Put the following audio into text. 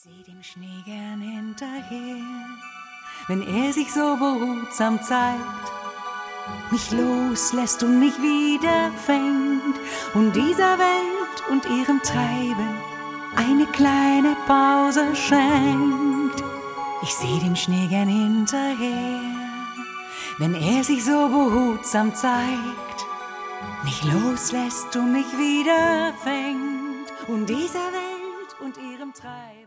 Seh dem Schnee gern hinterher, wenn er sich so behutsam zeigt, mich loslässt und mich wieder fängt und dieser Welt und ihrem Treiben eine kleine Pause schenkt. Ich seh dem Schnee gern hinterher, wenn er sich so behutsam zeigt, mich loslässt und mich wieder fängt und dieser Welt und ihrem Treiben